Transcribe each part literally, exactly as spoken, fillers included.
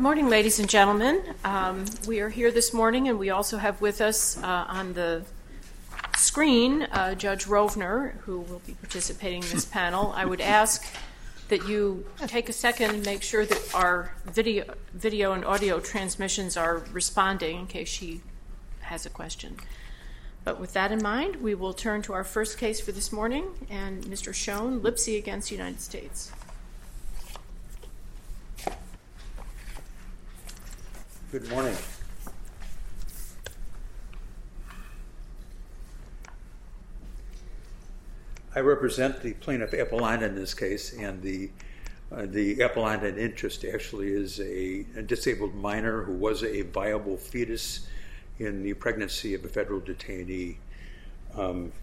morning, ladies and gentlemen. Um, we are here this morning, and we also have with us uh, on the screen uh, Judge Rovner, who will be participating in this panel. I would ask that you take a second and make sure that our video, video and audio transmissions are responding in case she has a question. But with that in mind, we will turn to our first case for this morning, and Mister Schoen, Lipsey against the United States. Good morning. I represent the plaintiff appellant in this case, and the uh, the appellant in interest actually is a, a disabled minor who was a viable fetus in the pregnancy of a federal detainee. Um,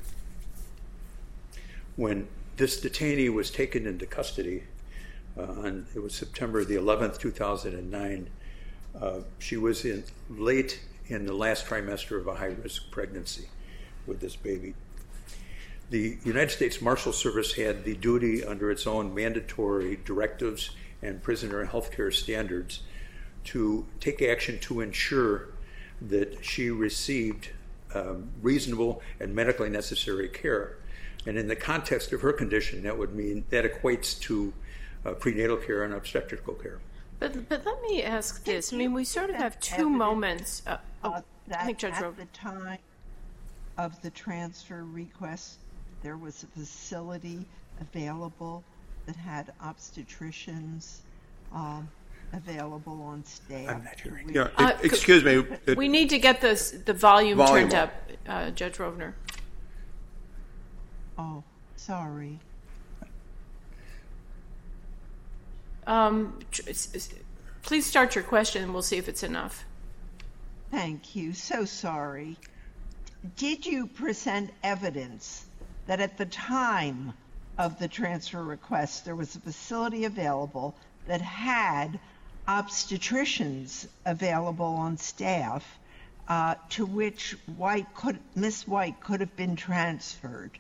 when this detainee was taken into custody, uh, on, it was September the eleventh, two thousand nine, uh, she was in late in the last trimester of a high-risk pregnancy with this baby. The United States Marshal Service had the duty under its own mandatory directives and prisoner health care standards to take action to ensure that she received um, reasonable and medically necessary care. And in the context of her condition, that would mean that equates to uh, prenatal care and obstetrical care. But, but let me ask this. I mean, we sort of have two moments. Uh, oh, uh, that I think Judge at Rovner. the time of the transfer request, there was a facility available that had obstetricians um, available on staff. I'm not hearing. Yeah, Uh, it- excuse me. It- We need to get this, the volume, Volume turned up. up, uh, Judge Rovner. Oh, sorry. Um, tr- s- s- please start your question, and we'll see if it's enough. Thank you. So sorry. Did you present evidence that at the time of the transfer request there was a facility available that had obstetricians available on staff uh, to which White could, Miss White could have been transferred?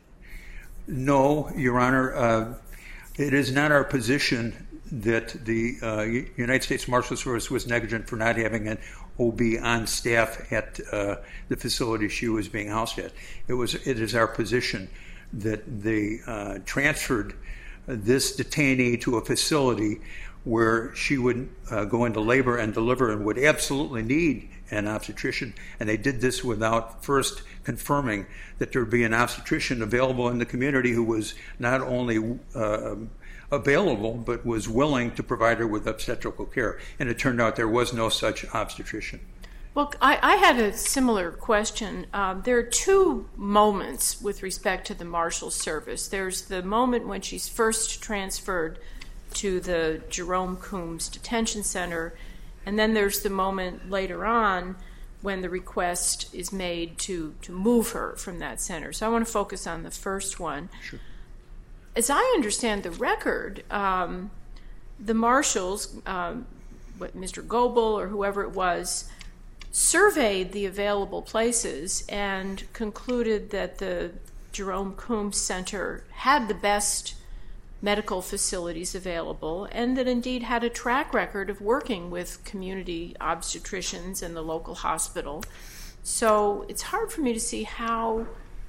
No, Your Honor. Uh, it is not our position that the uh, United States Marshal Service was negligent for not having an O B on staff at uh, the facility she was being housed at. It was. It is our position that they uh, transferred this detainee to a facility where she would uh, go into labor and deliver and would absolutely need an obstetrician, and they did this without first confirming that there would be an obstetrician available in the community who was not only uh, available but was willing to provide her with obstetrical care. And it turned out there was no such obstetrician. Well, I, I had a similar question. Um, there are two moments with respect to the Marshal Service. There's the moment when she's first transferred to the Jerome Coombs Detention Center, and then there's the moment later on when the request is made to, to move her from that center. So I want to focus on the first one. Sure. As I understand the record, um, the marshals, um, what Mister Goebel or whoever it was, surveyed the available places and concluded that the Jerome Coombs Center had the best medical facilities available and that indeed had a track record of working with community obstetricians in the local hospital. So it's hard for me to see how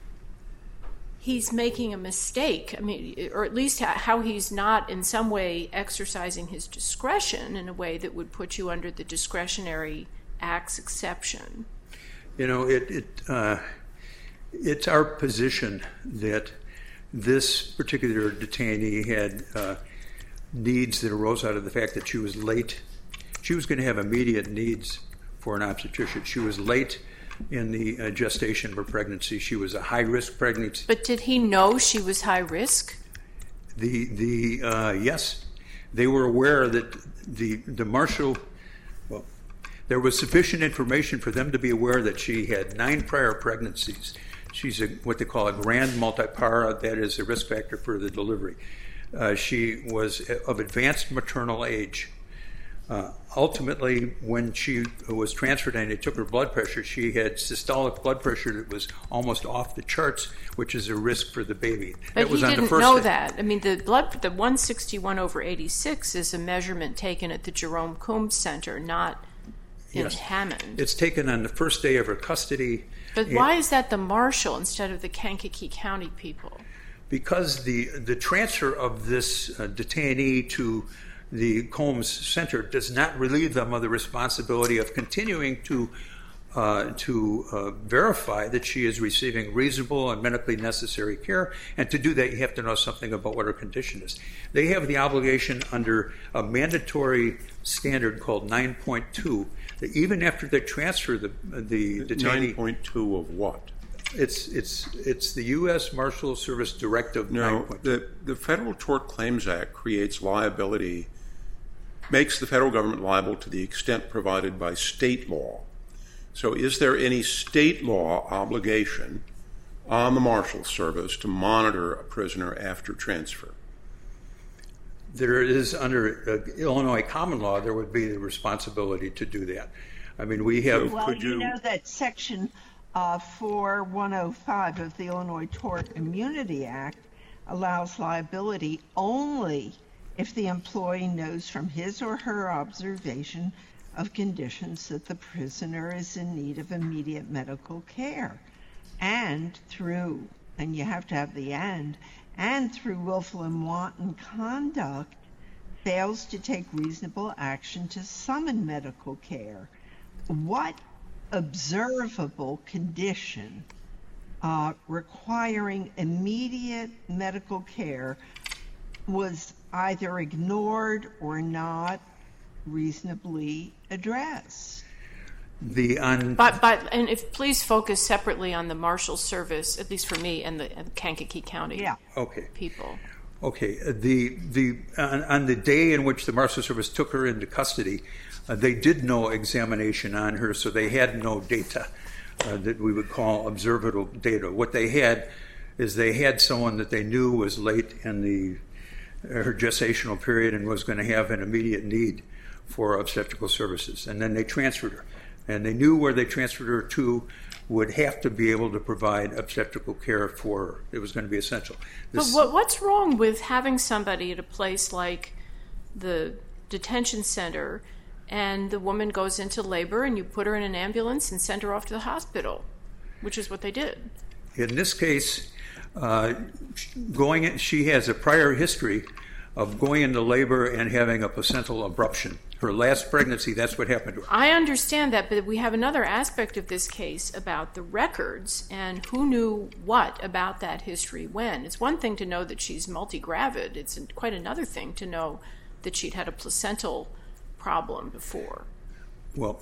he's making a mistake, I mean, or at least how he's not in some way exercising his discretion in a way that would put you under the discretionary acts exception. You know, it, it uh, it's our position that this particular detainee had uh, needs that arose out of the fact that she was late. She was going to have immediate needs for an obstetrician. She was late in the uh, gestation of her pregnancy. She was a high-risk pregnancy. But did he know she was high risk? The the uh, yes, they were aware that the the marshal. Well, there was sufficient information for them to be aware that she had nine prior pregnancies. She's a, what they call a grand multipara. That is a risk factor for the delivery. Uh, she was of advanced maternal age. Uh, ultimately, when she was transferred and they took her blood pressure, she had systolic blood pressure that was almost off the charts, which is a risk for the baby. But that was he on didn't the first know day. that. I mean, the blood, the one sixty-one over eighty-six is a measurement taken at the Jerome Coombs Center, not in Yes. Hammond. It's taken on the first day of her custody. But and- why is that the Marshall instead of the Kankakee County people? Because the the transfer of this uh, detainee to the Combs Center does not relieve them of the responsibility of continuing to uh, to uh, verify that she is receiving reasonable and medically necessary care. And to do that, you have to know something about what her condition is. They have the obligation under a mandatory standard called nine point two that even after they transfer the the detainee, nine point two of what? It's it's it's the U S Marshal Service Directive No, nine point two. the, the Federal Tort Claims Act creates liability, makes the federal government liable to the extent provided by state law. So is there any state law obligation on the Marshal Service to monitor a prisoner after transfer? There is, under uh, Illinois common law, there would be the responsibility to do that. I mean, we have... Well, Could you you- know that Section uh, four one oh five of the Illinois Tort Immunity Act allows liability only if the employee knows from his or her observation of conditions that the prisoner is in need of immediate medical care, and through, and you have to have the and, and through willful and wanton conduct fails to take reasonable action to summon medical care. What observable condition uh, requiring immediate medical care was either ignored or not reasonably addressed? The on But, but, and if please focus separately on the Marshal Service, at least for me, and the, and Kankakee County Yeah. okay, people. okay. The the on, on the day in which the Marshal Service took her into custody, uh, they did no examination on her, so they had no data uh, that we would call observable data. What they had is they had someone that they knew was late in the her gestational period and was going to have an immediate need for obstetrical services, and then they transferred her. And they knew where they transferred her to would have to be able to provide obstetrical care for her. It was going to be essential. This, But what, what's wrong with having somebody at a place like the detention center and the woman goes into labor and you put her in an ambulance and send her off to the hospital, which is what they did? in this case, uh, going in, she has a prior history of going into labor and having a placental abruption. Her last pregnancy, that's what happened to her. I understand that, but we have another aspect of this case about the records and who knew what about that history when. It's one thing to know that she's multigravid. It's quite another thing to know that she'd had a placental problem before. Well,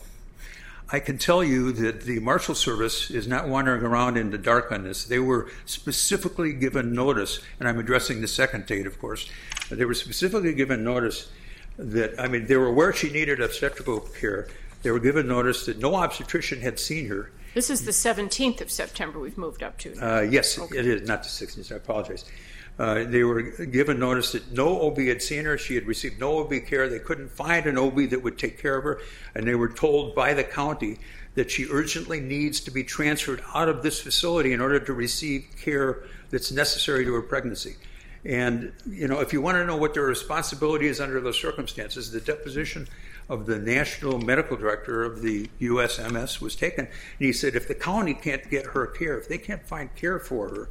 I can tell you that the Marshal Service is not wandering around in the dark on this. They were specifically given notice, and I'm addressing the second date, of course. They were specifically given notice that, I mean, they were aware she needed obstetrical care. They were given notice that no obstetrician had seen her. This is the seventeenth of September we've moved up to now. Uh, yes, Okay. it is, not the sixteenth, I apologize. Uh, they were given notice that no O B had seen her. She had received no O B care. They couldn't find an O B that would take care of her. And they were told by the county that she urgently needs to be transferred out of this facility in order to receive care that's necessary to her pregnancy. And, you know, if you want to know what their responsibility is under those circumstances, the deposition of the National Medical Director of the U S M S was taken. And he said if the county can't get her care, if they can't find care for her,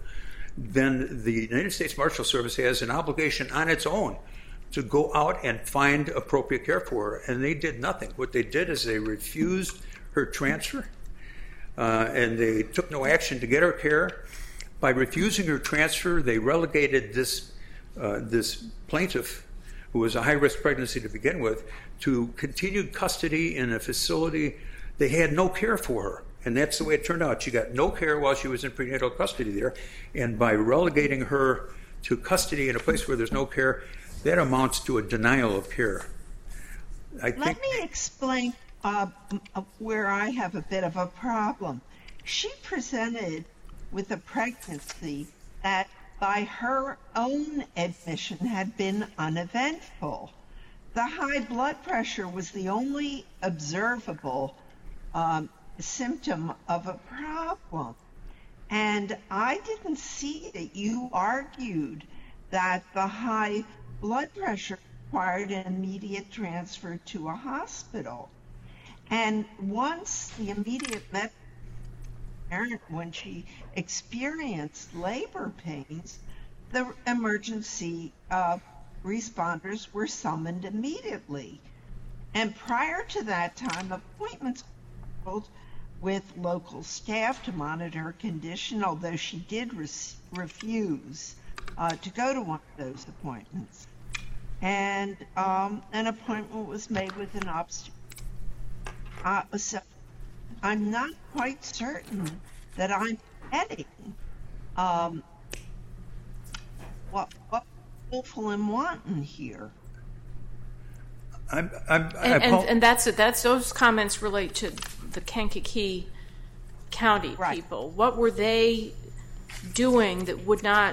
then the United States Marshal Service has an obligation on its own to go out and find appropriate care for her. And they did nothing. What they did is they refused her transfer, uh, and they took no action to get her care. By refusing her transfer, they relegated this uh, this plaintiff, who was a high-risk pregnancy to begin with, to continued custody in a facility. They had no care for her. And that's the way it turned out. She got no care while she was in prenatal custody there. And by relegating her to custody in a place where there's no care, that amounts to a denial of care. I Let think, me explain uh, where I have a bit of a problem. She presented with a pregnancy that by her own admission had been uneventful. the high blood pressure was the only observable um, symptom of a problem. And I didn't see that you argued that the high blood pressure required an immediate transfer to a hospital. And once the immediate medical parent, when she experienced labor pains, the emergency uh, responders were summoned immediately. And prior to that time, appointments were held with local staff to monitor her condition, although she did re- refuse uh, to go to one of those appointments. And um, an appointment was made with an obstetrician. Uh, so I'm not quite certain that I'm getting um, what, what willful and wanton here. I'm, I'm, and, I, and, and that's it. That's those comments relate to the Kankakee County Right. people. What were they doing that would not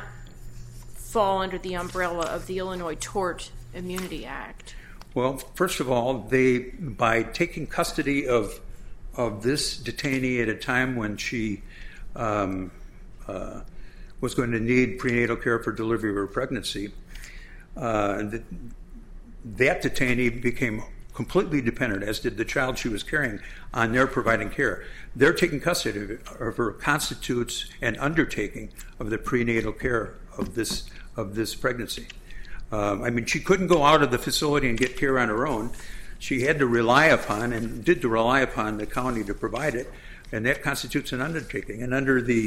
fall under the umbrella of the Illinois Tort Immunity Act? Well, first of all, they by taking custody of of this detainee at a time when she um, uh, was going to need prenatal care for delivery of her pregnancy, uh, that, that detainee became completely dependent, as did the child she was carrying, on their providing care. Their taking custody of her constitutes an undertaking of the prenatal care of this of this pregnancy. Um, I mean, she couldn't go out of the facility and get care on her own. She had to rely upon, and did to rely upon, the county to provide it, and that constitutes an undertaking. And under the,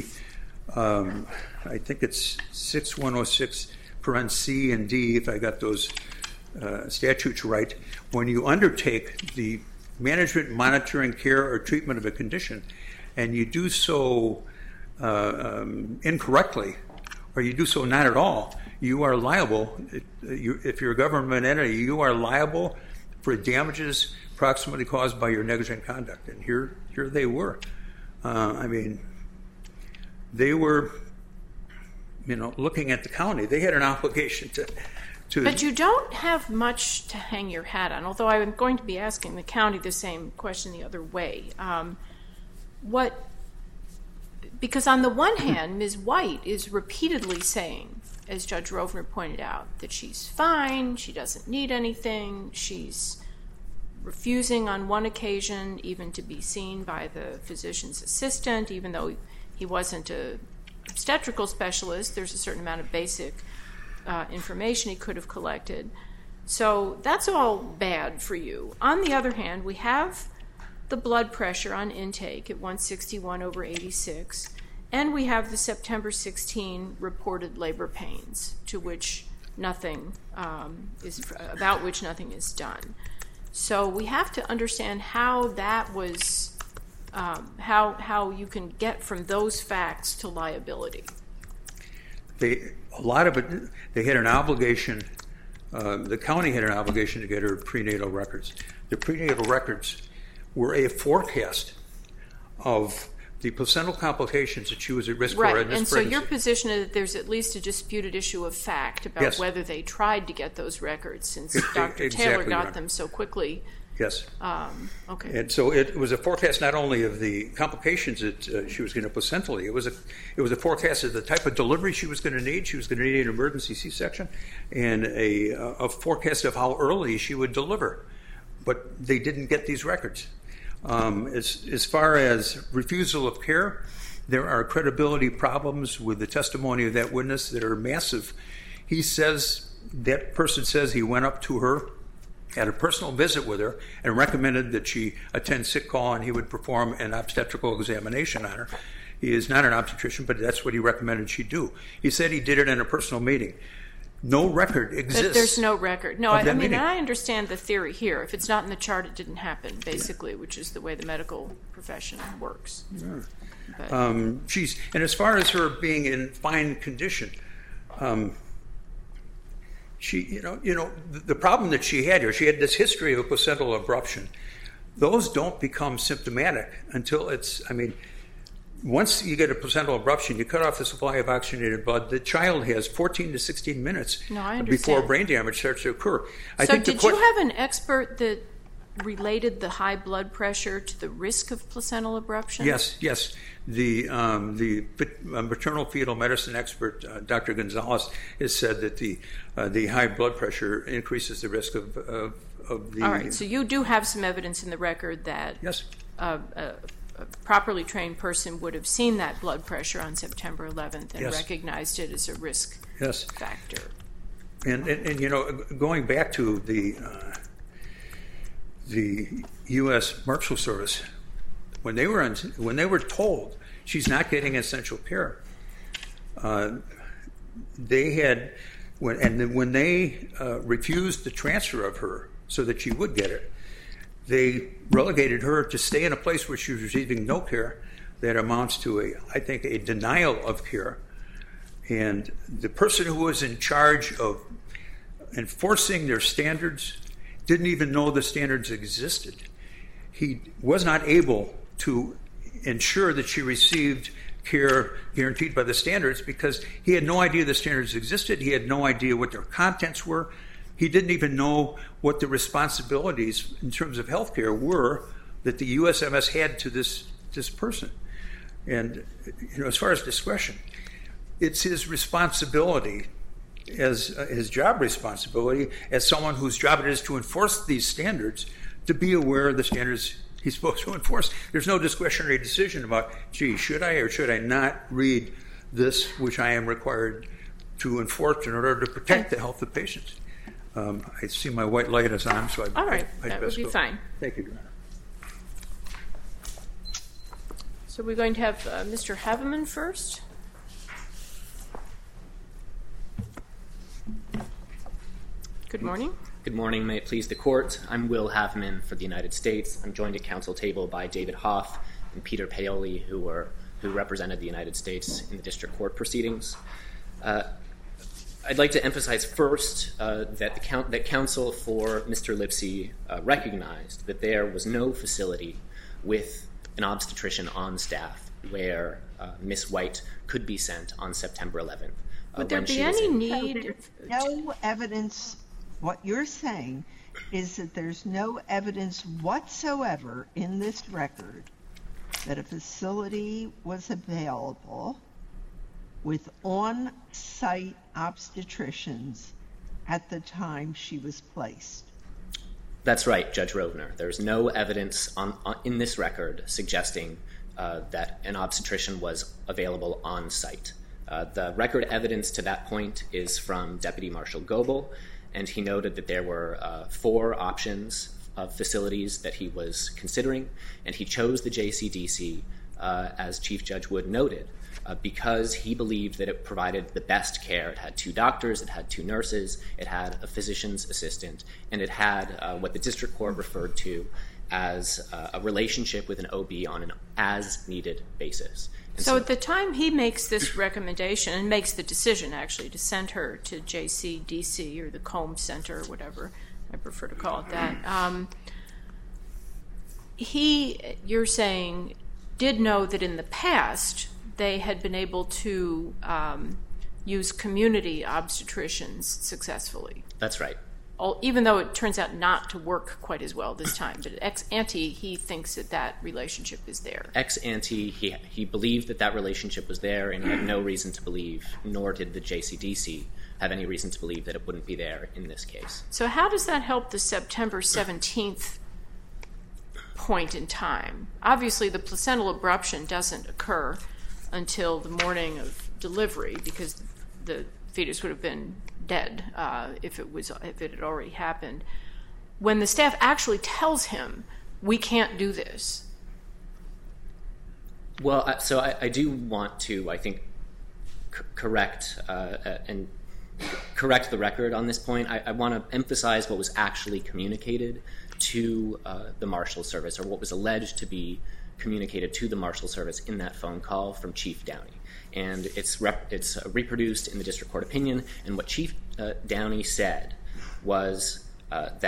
um, I think it's six one oh six, parent C and D, if I got those uh, statutes right, when you undertake the management, monitoring, care, or treatment of a condition, and you do so uh, um, incorrectly, or you do so not at all, you are liable. If you're a government entity, you are liable for damages approximately caused by your negligent conduct. And here, here they were. Uh, I mean, they were, you know, looking at the county. They had an obligation to, to. But you don't have much to hang your hat on. Although I'm going to be asking the county the same question the other way. Um, what? Because on the one hand, Miz White is repeatedly saying, as Judge Rovner pointed out, that she's fine, she doesn't need anything, she's refusing on one occasion even to be seen by the physician's assistant, even though he wasn't an obstetrical specialist. There's a certain amount of basic uh, information he could have collected. So that's all bad for you. On the other hand, we have the blood pressure on intake at one sixty-one over eighty-six, and we have the September sixteenth reported labor pains, to which nothing um, is about which nothing is done. So we have to understand how that was, um, how how you can get from those facts to liability. They a lot of it. They had an obligation. Uh, the county had an obligation to get her prenatal records. The prenatal records were a forecast of the placental complications that she was at risk right. for in this and pregnancy. So your position is that there's at least a disputed issue of fact about yes. whether they tried to get those records, since Doctor Exactly Taylor got right. them so quickly. Yes. Um, okay. And so it was a forecast not only of the complications that uh, she was going to placentally, it was a it was a forecast of the type of delivery she was going to need. She was going to need an emergency C-section, and a, a forecast of how early she would deliver. But they didn't get these records. Um, as, as far as refusal of care, there are credibility problems with the testimony of that witness that are massive. He says, that person says he went up to her, had a personal visit with her, and recommended that she attend sick call and he would perform an obstetrical examination on her. He is not an obstetrician, but that's what he recommended she do. He said he did it in a personal meeting. No record exists. But there's no record. No, I, I mean, meeting. I understand the theory here. If it's not in the chart, it didn't happen, basically, yeah. which is the way the medical profession works. Yeah. But, um, she's, and as far as her being in fine condition, um, she, you know, you know, the, the problem that she had here, she had this history of a placental abruption. Those don't become symptomatic until it's, I mean, once you get a placental abruption, you cut off the supply of oxygenated blood. The child has fourteen to sixteen minutes no, before brain damage starts to occur. I so think did the you have an expert that related the high blood pressure to the risk of placental abruption? Yes, yes. The um, the maternal fetal medicine expert, uh, Doctor Gonzalez, has said that the uh, the high blood pressure increases the risk of, of, of the... All right, so you do have some evidence in the record that yes. a, a, a properly trained person would have seen that blood pressure on September eleventh and yes. recognized it as a risk yes. factor. And, and, and, you know, going back to the uh, the U S Marshal Service, when they were on, when they were told she's not getting essential care, uh, they had when and then when they uh, refused the transfer of her so that she would get it, they relegated her to stay in a place where she was receiving no care. That amounts to a, I think, a denial of care. And the person who was in charge of enforcing their standards didn't even know the standards existed. He was not able to ensure that she received care guaranteed by the standards because he had no idea the standards existed. He had no idea what their contents were. He didn't even know what the responsibilities in terms of health care were that the U S M S had to this, this person. And you know, as far as discretion, it's his responsibility as uh, his job responsibility as someone whose job it is to enforce these standards to be aware of the standards he's supposed to enforce. There's no discretionary decision about, gee, should I or should I not read this, which I am required to enforce in order to protect the health of patients. Um, I see my white light is on, so I, All right, I, I'd that best would be go. fine. Thank you, Your Honor. So we're going to have uh, Mister Haveman first. Good morning. Good morning. May it please the Court. I'm Will Haveman for the United States. I'm joined at council table by David Hoff and Peter Paoli, who were who represented the United States in the district court proceedings. Uh, I'd like to emphasize first uh, that the count, that counsel for Mister Lipsey uh, recognized that there was no facility with an obstetrician on staff where uh, Miss White could be sent on September eleventh. Uh, Would there when be she was any in- need? No evidence. What you're saying is that there's no evidence whatsoever in this record that a facility was available with on-site obstetricians at the time she was placed. That's right, Judge Rovner. There's no evidence on, on, in this record suggesting uh, that an obstetrician was available on site. Uh, the record evidence to that point is from Deputy Marshal Goebel, and he noted that there were uh, four options of facilities that he was considering, and he chose the J C D C, uh, as Chief Judge Wood noted, uh, because he believed that it provided the best care. It had two doctors, it had two nurses, it had a physician's assistant, and it had uh, what the district court referred to as uh, a relationship with an O B on an as-needed basis. And So at the time he makes this recommendation and makes the decision actually to send her to J C D C or the Combs Center or whatever, I prefer to call it that, um, he, you're saying, did know that in the past they had been able to um, use community obstetricians successfully. That's right. All, even though it turns out not to work quite as well this time. But ex ante, he thinks that that relationship is there. Ex ante, he, he believed that that relationship was there, and he had no reason to believe, nor did the J C D C have any reason to believe that it wouldn't be there in this case. So how does that help the September seventeenth point in time? Obviously, the placental abruption doesn't occur until the morning of delivery because the fetus would have been dead uh, if it was if it had already happened. When the staff actually tells him, we can't do this. Well, I- so I, I do want to, I think, c- correct uh, and correct the record on this point. I, I want to emphasize what was actually communicated to uh, the Marshal Service, or what was alleged to be communicated to the Marshal Service in that phone call from Chief Downey. And it's rep- it's uh, reproduced in the district court opinion. And what Chief uh, Downey said was uh, that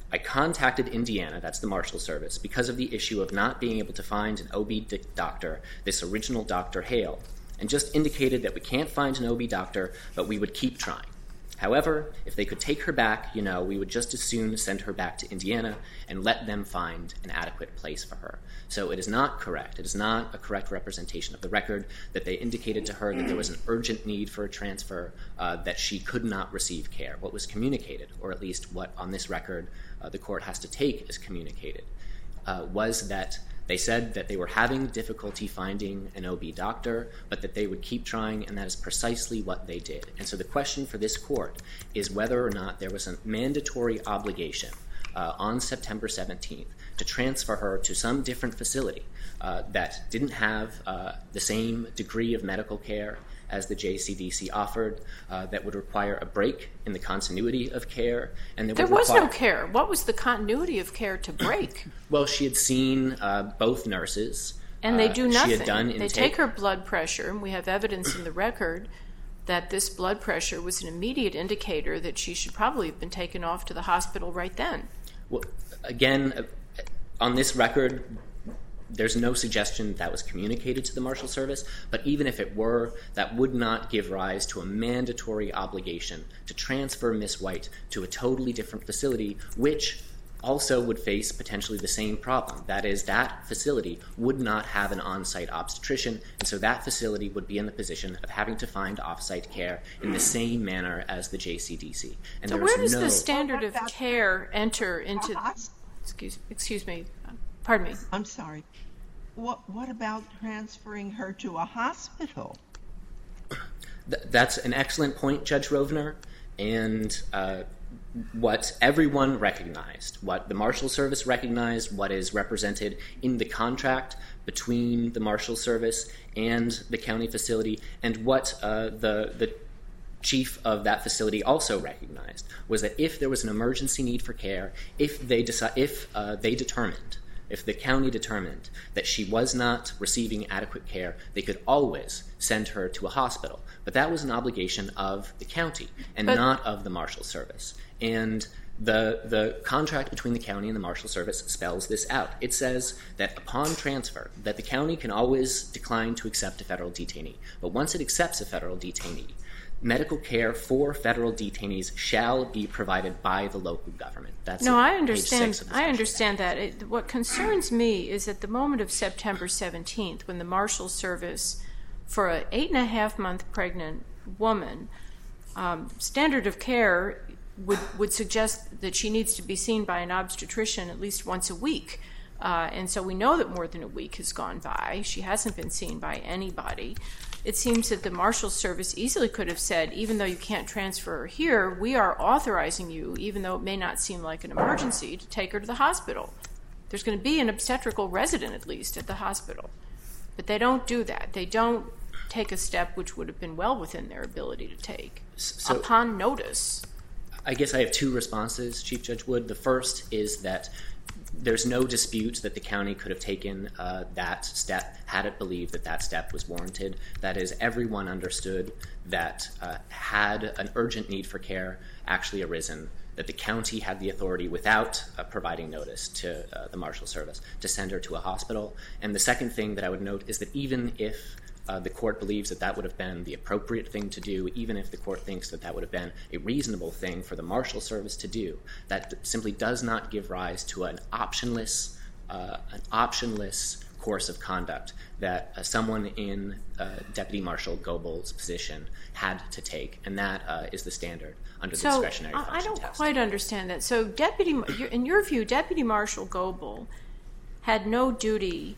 I contacted Indiana, that's the Marshal Service, because of the issue of not being able to find an O B doctor, this original Doctor Hale, and just indicated that we can't find an O B doctor, but we would keep trying. However, if they could take her back, you know, we would just as soon send her back to Indiana and let them find an adequate place for her. So it is not correct. It is not a correct representation of the record that they indicated to her that there was an urgent need for a transfer, uh, that she could not receive care. What was communicated, or at least what on this record uh, the court has to take as communicated, uh, was that they said that they were having difficulty finding an O B doctor, but that they would keep trying, and that is precisely what they did. And so the question for this court is whether or not there was a mandatory obligation uh, on September seventeenth to transfer her to some different facility uh, that didn't have uh, the same degree of medical care as the J C D C offered, uh, that would require a break in the continuity of care. And there was no care. What was the continuity of care to break? Well, she had seen uh, both nurses. And they do uh, nothing. She had done they intake. take her blood pressure, and we have evidence in the record that this blood pressure was an immediate indicator that she should probably have been taken off to the hospital right then. Well, again, uh, on this record, there's no suggestion that was communicated to the Marshal Service, but even if it were, that would not give rise to a mandatory obligation to transfer Miss White to a totally different facility, which also would face potentially the same problem. That is, that facility would not have an on-site obstetrician, and so that facility would be in the position of having to find off-site care in the same manner as the J C D C. And so there where was does no... the standard of care enter into... Excuse, excuse me. Pardon me. I'm sorry. What, what about transferring her to a hospital? Th- that's an excellent point, Judge Rovner. And uh, what everyone recognized, what the Marshal Service recognized, what is represented in the contract between the Marshal Service and the county facility, and what uh, the the chief of that facility also recognized, was that if there was an emergency need for care, if they deci- if uh, they determined, if the county determined that she was not receiving adequate care, they could always send her to a hospital. But that was an obligation of the county and but, not of the Marshal Service. And the the contract between the county and the Marshal Service spells this out. It says that upon transfer, that the county can always decline to accept a federal detainee. But once it accepts a federal detainee, medical care for federal detainees shall be provided by the local government. That's no, I understand. I understand that. It, what concerns me is at the moment of September seventeenth, when the Marshal Service, for an eight and a half month pregnant woman, um, standard of care would would suggest that she needs to be seen by an obstetrician at least once a week. Uh, and so we know that more than a week has gone by. She hasn't been seen by anybody. It seems that the Marshal Service easily could have said, even though you can't transfer her here, we are authorizing you, even though it may not seem like an emergency, to take her to the hospital. There's going to be an obstetrical resident, at least, at the hospital. But they don't do that. They don't take a step which would have been well within their ability to take so, upon notice. I guess I have two responses, Chief Judge Wood. The first is that there's no dispute that the county could have taken uh, that step had it believed that that step was warranted. That is, everyone understood that uh, had an urgent need for care actually arisen, that the county had the authority without uh, providing notice to uh, the Marshal Service to send her to a hospital. And the second thing that I would note is that even if Uh, the court believes that that would have been the appropriate thing to do, even if the court thinks that that would have been a reasonable thing for the Marshal Service to do, that simply does not give rise to an optionless, uh, an optionless course of conduct that uh, someone in uh, Deputy Marshal Goebel's position had to take, and that uh, is the standard under the so, discretionary uh, function I don't test. quite understand that. So, Deputy, in your view, Deputy Marshal Goebel had no duty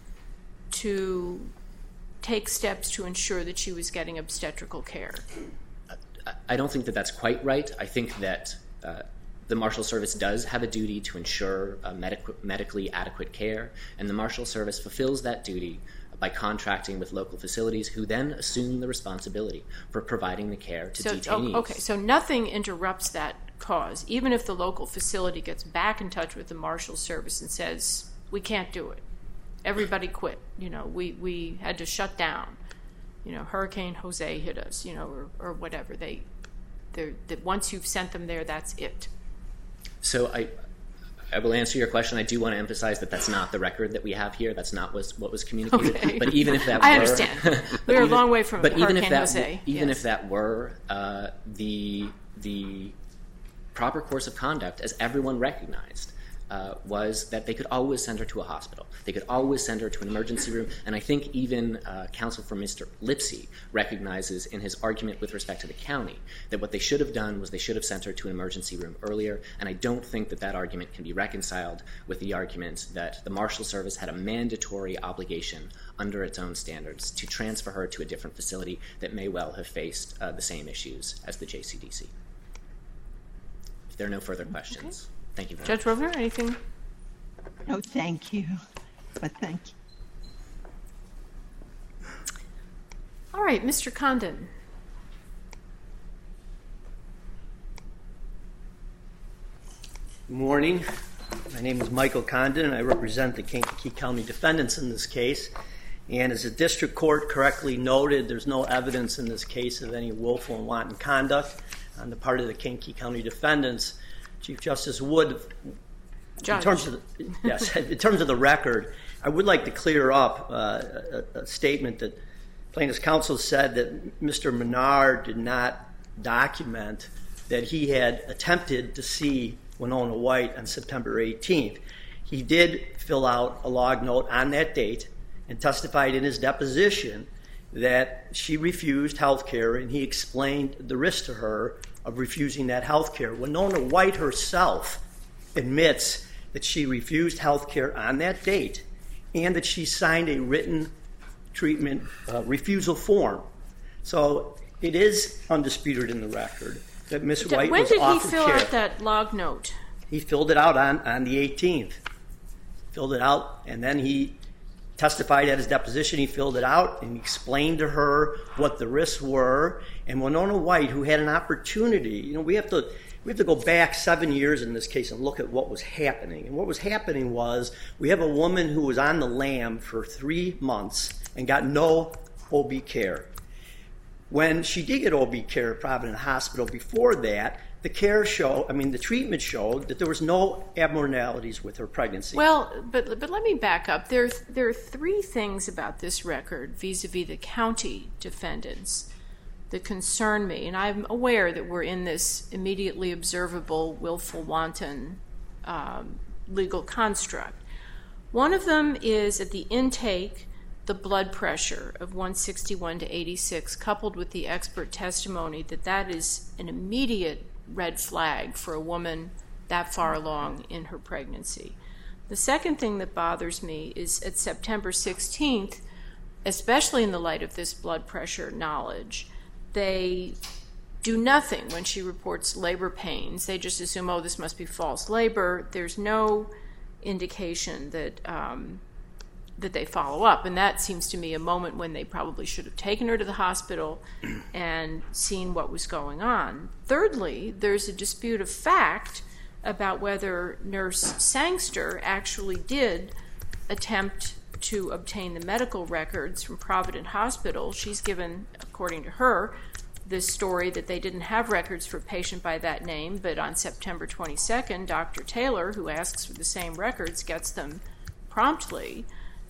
to take steps to ensure that she was getting obstetrical care? I don't think that that's quite right. I think that uh, the Marshal Service does have a duty to ensure uh, medic- medically adequate care, and the Marshal Service fulfills that duty by contracting with local facilities who then assume the responsibility for providing the care to so, detainees. Okay, so nothing interrupts that cause. Even if the local facility gets back in touch with the Marshal Service and says, we can't do it. Everybody quit. You know, we, we had to shut down. You know, Hurricane Jose hit us, you know, or, or whatever. They, they're, that once you've sent them there, that's it. So I, I will answer your question. I do want to emphasize that that's not the record that we have here. That's not was, what was communicated. Okay. But even if that I were... understand. We're a long way from but Hurricane even if that, Jose. Even yes. if that were uh, the the proper course of conduct, as everyone recognized, uh, was that they could always send her to a hospital. They could always send her to an emergency room. And I think even uh, counsel for Mister Lipsey recognizes in his argument with respect to the county that what they should have done was they should have sent her to an emergency room earlier. And I don't think that that argument can be reconciled with the argument that the Marshal Service had a mandatory obligation under its own standards to transfer her to a different facility that may well have faced uh, the same issues as the J C D C. If there are no further questions, okay. Thank you very Judge much. Rovner, anything? No, thank you. But thank you. All right, Mister Condon. Good morning. My name is Michael Condon, and I represent the Kankakee County defendants in this case. And as the district court correctly noted, there's no evidence in this case of any willful and wanton conduct on the part of the Kankakee County defendants. Chief Justice Wood, Judge. in terms of the, yes, in terms of the record, I would like to clear up uh, a, a statement that plaintiff's counsel said that Mister Menard did not document that he had attempted to see Winona White on September eighteenth. He did fill out a log note on that date and testified in his deposition that she refused health care, and he explained the risk to her of refusing that health care. Winona White herself admits that she refused health care on that date and that she signed a written treatment uh, refusal form. So it is undisputed in the record that Miss White when was did he offered fill care. out that log note? He filled it out on, on the eighteenth. Filled it out, and then he testified at his deposition. He filled it out and explained to her what the risks were. And Winona White, who had an opportunity, you know, we have to we have to go back seven years in this case and look at what was happening. And what was happening was we have a woman who was on the lam for three months and got no O B care. When she did get O B care at Providence Hospital before that, the care showed, I mean, the treatment showed that there was no abnormalities with her pregnancy. Well, but but let me back up. There, there are three things about this record vis-a-vis the county defendants that concern me. And I'm aware that we're in this immediately observable, willful, wanton um, legal construct. One of them is at the intake, the blood pressure of one sixty-one to eighty-six, coupled with the expert testimony that that is an immediate red flag for a woman that far along in her pregnancy. The second thing that bothers me is at September sixteenth, especially in the light of this blood pressure knowledge, they do nothing when she reports labor pains. They just assume, oh, this must be false labor. There's no indication that um, that they follow up, and that seems to me a moment when they probably should have taken her to the hospital and seen what was going on. Thirdly, there's a dispute of fact about whether Nurse Sangster actually did attempt to obtain the medical records from Providence Hospital. She's given, according to her, this story that they didn't have records for a patient by that name, but on September twenty-second, Doctor Taylor, who asks for the same records, gets them promptly.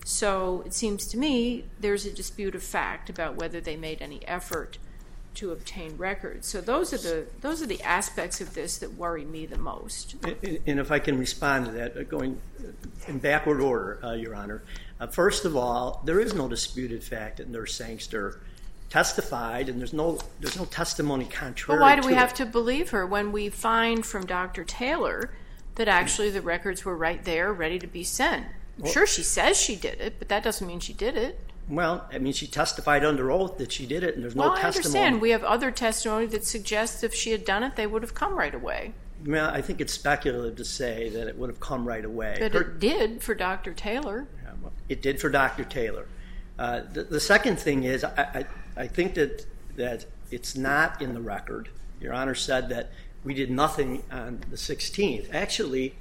So it seems to me there's a dispute of fact about whether they made any effort to obtain records. So those are the those are the aspects of this that worry me the most. And, and if I can respond to that, going in backward order, uh, Your Honor. Uh, first of all, there is no disputed fact that Nurse Sangster testified, and there's no there's no testimony contrary. But why do we to have it. to believe her when we find from Doctor Taylor that actually the records were right there, ready to be sent? I'm Well, sure she says she did it, but that doesn't mean she did it. Well, I mean, she testified under oath that she did it, and there's no Well, I testimony. understand. We have other testimony that suggests if she had done it, they would have come right away. Well, I think it's speculative to say that it would have come right away. But Her- it did for Doctor Taylor. Yeah, well, it did for Doctor Taylor. Uh, the, the second thing is, I, I, I think that that it's not in the record. Your Honor said that we did nothing on the sixteenth. Actually,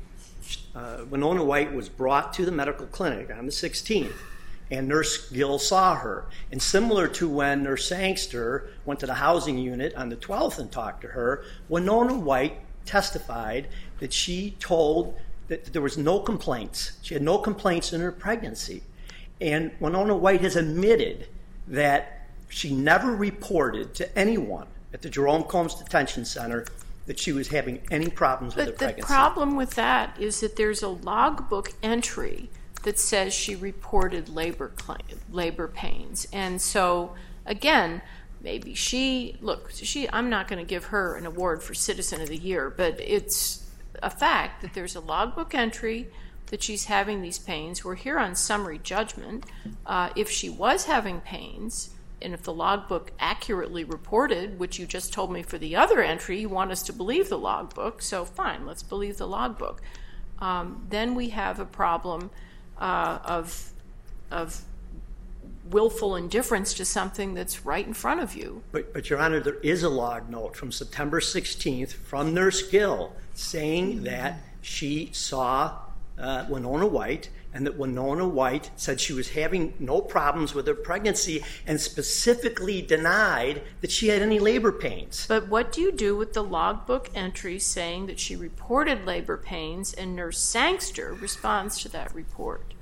uh, Winona White was brought to the medical clinic on the sixteenth, and Nurse Gill saw her. And similar to when Nurse Sangster went to the housing unit on the twelfth and talked to her, Winona White testified that she told that there was no complaints. She had no complaints in her pregnancy. And Winona White has admitted that she never reported to anyone at the Jerome Combs Detention Center that she was having any problems with her pregnancy. But the problem with that is that there's a logbook entry that says she reported labor claim, labor pains. And so, again, maybe she, look, she, I'm not going to give her an award for Citizen of the Year, but it's a fact that there's a logbook entry that she's having these pains. We're here on summary judgment. Uh, if she was having pains, and if the logbook accurately reported, which you just told me for the other entry, you want us to believe the logbook, so fine, let's believe the logbook. Um, then we have a problem uh, of, of willful indifference to something that's right in front of you. But, but Your Honor, there is a log note from September sixteenth from Nurse Gill saying that she saw uh, Winona White, and that Winona White said she was having no problems with her pregnancy and specifically denied that she had any labor pains. But what do you do with the logbook entry saying that she reported labor pains and Nurse Sangster responds to that report?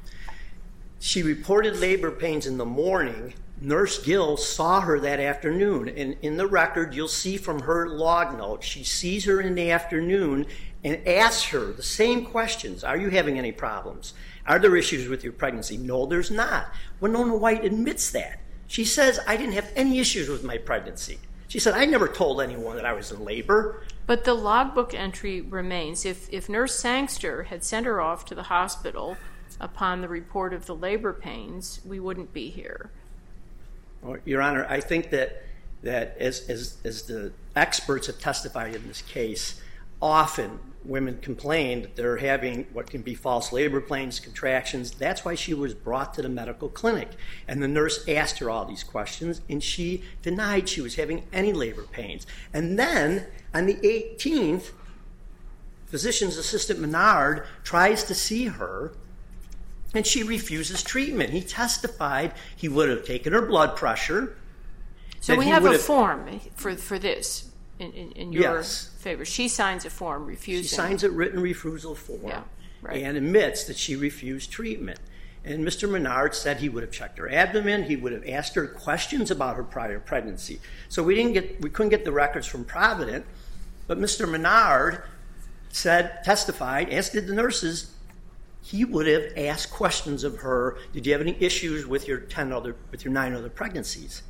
She reported labor pains in the morning. Nurse Gill saw her that afternoon. And in the record, you'll see from her log note, she sees her in the afternoon and asks her the same questions. Are you having any problems? Are there issues with your pregnancy? No, there's not. Winona White admits that. She says, I didn't have any issues with my pregnancy. She said, I never told anyone that I was in labor. But the logbook entry remains. If, if Nurse Sangster had sent her off to the hospital upon the report of the labor pains, we wouldn't be here. Well, Your Honor, I think that, that as, as, as the experts have testified in this case, often women complain that they're having what can be false labor pains, contractions. That's why she was brought to the medical clinic. And the nurse asked her all these questions, and she denied she was having any labor pains. And then, on the eighteenth, physician's assistant Menard tries to see her, and she refuses treatment. He testified he would have taken her blood pressure. So we have a form for, for this. In, in, in your yes. favor. She signs a form refusing. She signs a written refusal form yeah, right. and admits that she refused treatment. And Mister Menard said he would have checked her abdomen, he would have asked her questions about her prior pregnancy. So we didn't get we couldn't get the records from Provident, but Mister Menard said, testified, as did the nurses, he would have asked questions of her, did you have any issues with your ten other with your nine other pregnancies?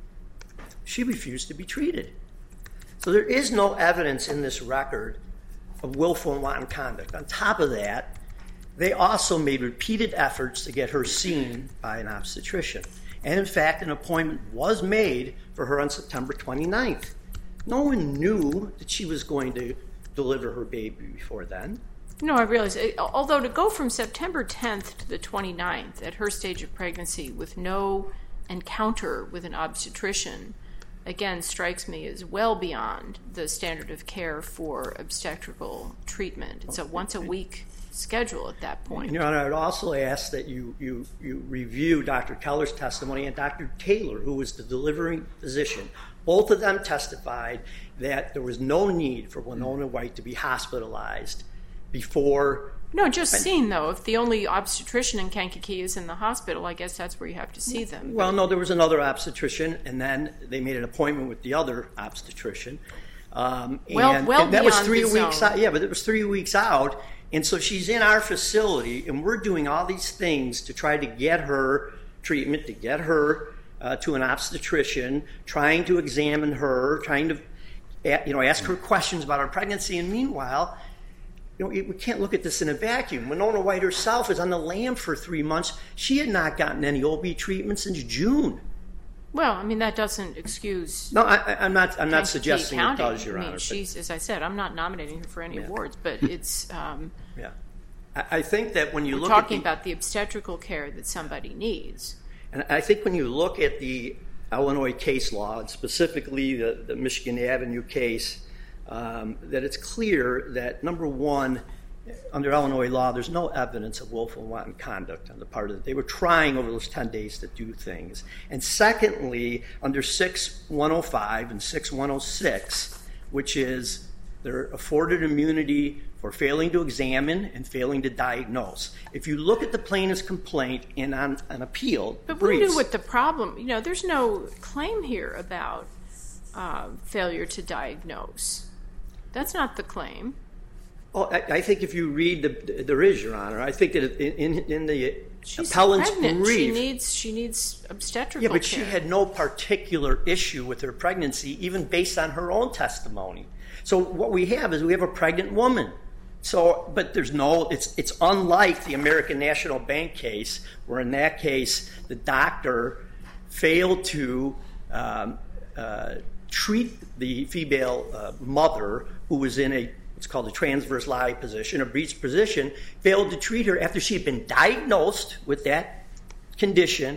She refused to be treated. So there is no evidence in this record of willful and wanton conduct. On top of that, they also made repeated efforts to get her seen by an obstetrician. And in fact, an appointment was made for her on September twenty-ninth. No one knew that she was going to deliver her baby before then. No, I realize. Although to go from September tenth to the twenty-ninth at her stage of pregnancy with no encounter with an obstetrician, again, strikes me as well beyond the standard of care for obstetrical treatment. It's a once-a-week schedule at that point. Your Honor, I would also ask that you, you, you review Doctor Keller's testimony and Doctor Taylor, who was the delivering physician. Both of them testified that there was no need for Winona White to be hospitalized before... No, just seen, though. If the only obstetrician in Kankakee is in the hospital, I guess that's where you have to see them. Well, no, there was another obstetrician, and then they made an appointment with the other obstetrician. Um, well, and, well and that was three the weeks zone. out. Yeah, but it was three weeks out, and so she's in our facility, and we're doing all these things to try to get her treatment, to get her uh, to an obstetrician, trying to examine her, trying to, you know, ask her questions about her pregnancy, and meanwhile... You know, we can't look at this in a vacuum. Winona White herself is on the lam for three months. She had not gotten any O B treatment since June. Well, I mean, that doesn't excuse... No, I, I'm not I'm not Kankakee suggesting County. it does, Your I mean, Honor. she's, as I said, I'm not nominating her for any Yeah. awards, but it's... Um, yeah. I, I think that when you we're look talking at the, about the obstetrical care that somebody needs. And I think when you look at the Illinois case law, and specifically the, the Michigan Avenue case, Um, that it's clear that, number one, under Illinois law, there's no evidence of willful and wanton conduct on the part of it. They were trying over those ten days to do things. And secondly, under six one oh five and six one oh six, which is they're afforded immunity for failing to examine and failing to diagnose. If you look at the plaintiff's complaint and on an appeal, but briefs, we knew what the problem. You know, there's no claim here about uh, failure to diagnose. That's not the claim. Oh, I, I think if you read the, there is, Your Honor. I think that in in the She's appellant's pregnant. brief, She needs she needs obstetrical yeah, but care. she had no particular issue with her pregnancy, even based on her own testimony. So what we have is we have a pregnant woman. So, but there's no. It's it's unlike the American National Bank case, where in that case the doctor failed to um, uh, treat the female uh, mother who was in a it's called a transverse lie position, a breech position, failed to treat her after she had been diagnosed with that condition,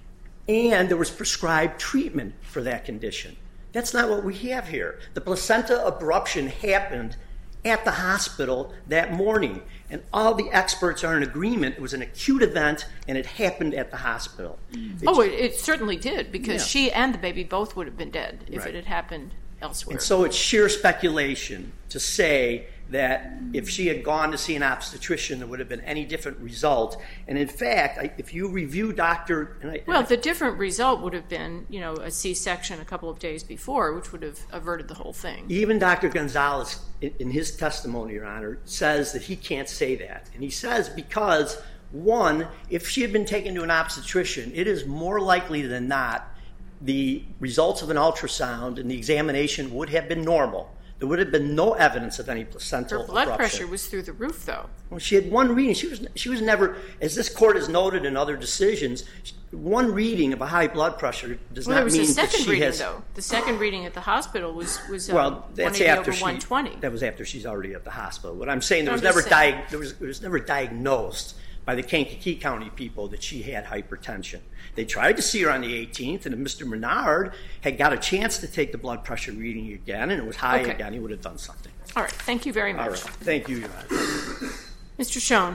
and there was prescribed treatment for that condition. That's not what we have here. The placenta abruption happened at the hospital that morning, and all the experts are in agreement it was an acute event and it happened at the hospital. Mm. Oh, it, it certainly did, because Yeah. she and the baby both would have been dead if Right. it had happened elsewhere. And so it's sheer speculation to say that if she had gone to see an obstetrician, there would have been any different result. And in fact, I, if you review Doctor And I, well, and I, the different result would have been, you know, a C-section a couple of days before, which would have averted the whole thing. even Doctor Gonzalez, in, in his testimony, Your Honor, says that he can't say that. And he says because, one, if she had been taken to an obstetrician, it is more likely than not the results of an ultrasound and the examination would have been normal. There would have been no evidence of any placental Her blood abruption. pressure was through the roof, though. Well, she had one reading. She was she was never, as this court has noted in other decisions, one reading of a high blood pressure does Well, there not was mean a that second she reading, has. though. The second reading at the hospital was was um, Well, that's one eighty after over she. one twenty. That was after she's already at the hospital. What I'm saying, there I'm was never just saying. diag- there was it was never diagnosed by the Kankakee County people that she had hypertension. They tried to see her on the eighteenth, and if Mister Menard had got a chance to take the blood pressure reading again, and it was high Okay. again, he would have done something. All right. Thank you very much. All right. Thank you, Your Honor. Mister Schoen.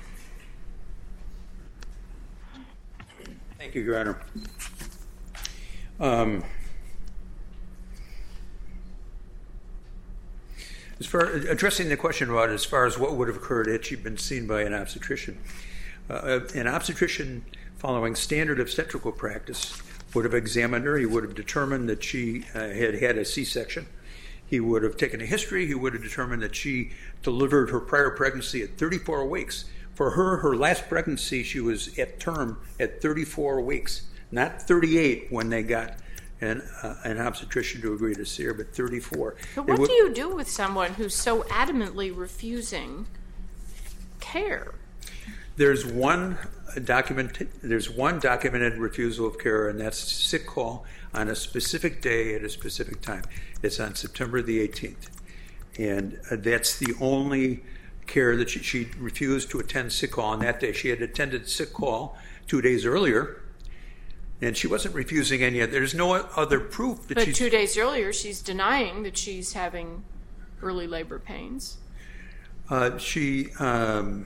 Thank you, Your Honor. Um, as far addressing the question about as far as what would have occurred had she been seen by an obstetrician, uh, an obstetrician following standard obstetrical practice would have examined her. He would have determined that she uh, had had a C-section. He would have taken a history. He would have determined that she delivered her prior pregnancy at thirty-four weeks. For her, her last pregnancy, she was at term at thirty-four weeks, not thirty-eight when they got an, uh, an obstetrician to agree to see her, but thirty-four. But They what would- do you do with someone who's so adamantly refusing care? There's one document. There's one documented refusal of care, and that's sick call on a specific day at a specific time. It's on September the eighteenth, and uh, that's the only care that she, she refused to attend sick call on that day. She had attended sick call two days earlier, and she wasn't refusing any other. There's no other proof that But she's. two days earlier, she's denying that she's having early labor pains. Uh, she um,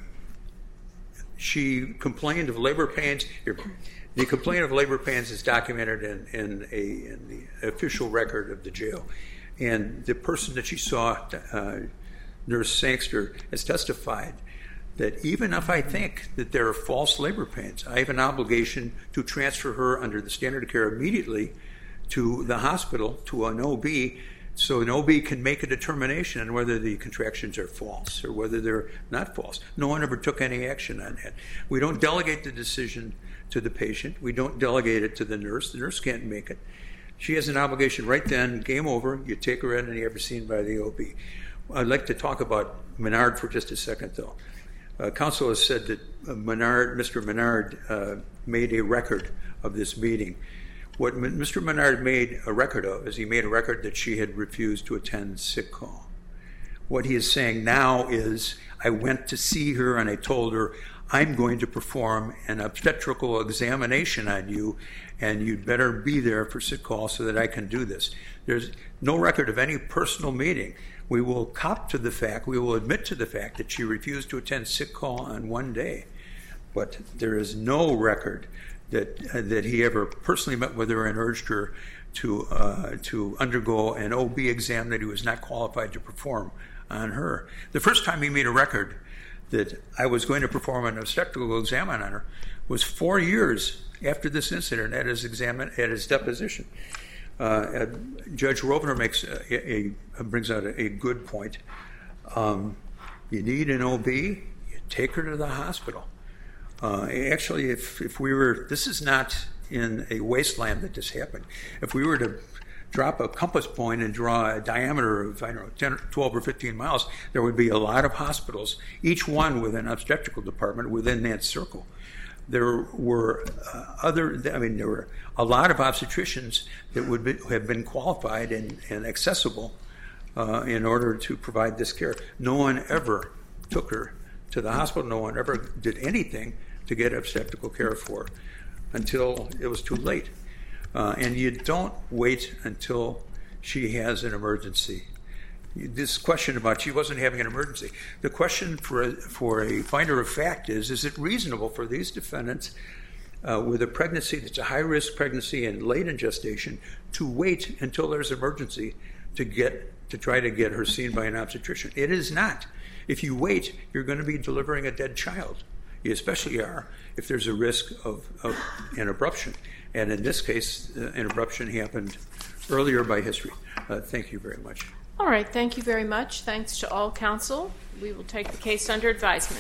she complained of labor pains. The complaint of labor pains is documented in, in, a, in the official record of the jail. And the person that she saw, uh, Nurse Sangster, has testified that even if I think that there are false labor pains, I have an obligation to transfer her under the standard of care immediately to the hospital, to an O B, so an O B can make a determination on whether the contractions are false or whether they're not false. No one ever took any action on that. We don't delegate the decision to the patient. We don't delegate it to the nurse. The nurse can't make it. She has an obligation right then, game over, you take her in and you're ever seen by the O B. I'd like to talk about Menard for just a second, though. Uh, counsel has said that uh, Menard, Mister Menard uh, made a record of this meeting. What M- Mister Menard made a record of is he made a record that she had refused to attend sick call. What he is saying now is, I went to see her and I told her, I'm going to perform an obstetrical examination on you, and you'd better be there for sick call so that I can do this. There's no record of any personal meeting. We will cop to the fact, we will admit to the fact that she refused to attend sick call on one day, but there is no record that uh, that he ever personally met with her and urged her to uh, to undergo an O B exam that he was not qualified to perform on her. The first time he made a record that I was going to perform an obstetrical exam on her was four years after this incident at his examin at his deposition. Uh, Judge Rovner makes a, a brings out a, a good point. Um, you need an O B, you take her to the hospital. Uh, actually, if if we were, this is not in a wasteland that this happened. If we were to drop a compass point and draw a diameter of, I don't know, ten, twelve or fifteen miles, there would be a lot of hospitals, each one with an obstetrical department within that circle. There were uh, other, I mean, there were a lot of obstetricians that would be, have been qualified and, and accessible uh, in order to provide this care. No one ever took her to the hospital. No one ever did anything to get obstetrical care for her until it was too late. Uh, and you don't wait until she has an emergency. This question about she wasn't having an emergency, the question for a, for a finder of fact is, is it reasonable for these defendants uh, with a pregnancy that's a high-risk pregnancy and late in gestation to wait until there's an emergency to get to try to get her seen by an obstetrician? It is not. If you wait, you're going to be delivering a dead child. You especially are if there's a risk of, of an abruption. And in this case, uh, an abruption happened earlier by history. Uh, thank you very much. All right, thank you very much. Thanks to all counsel. We will take the case under advisement.